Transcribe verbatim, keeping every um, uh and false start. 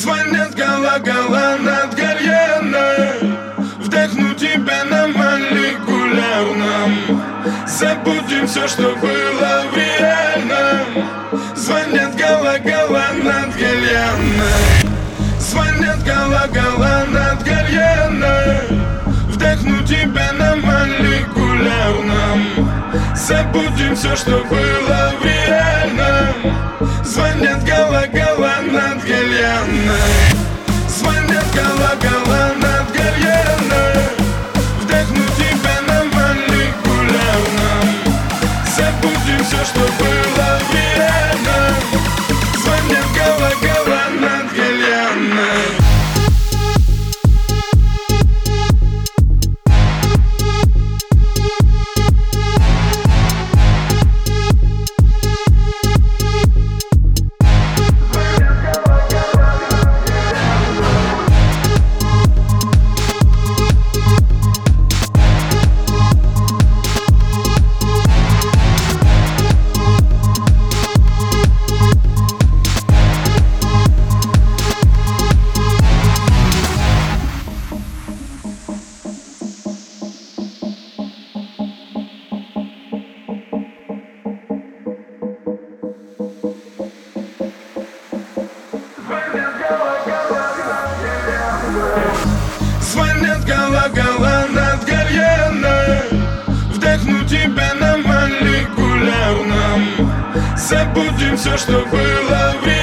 Звонят колокола над Гальяной, вдохну тебя на молекулярном. Забудем все, что было в реальном. Звонят колокола над Гальяной. Звонят колокола над Гальяной, вдохну тебя на молекулярном. Забудем все, что было в реальном. Звонят колокола над Гальяной. Звонят колокола над Гальяной, вдохну тебя на молекулярном. Забудем все, что было в реальном. Звонят колокола над Гальяной. Звонят колокола над Гальяной, вдохну тебя на молекулярном. Забудем все, что было в реальном.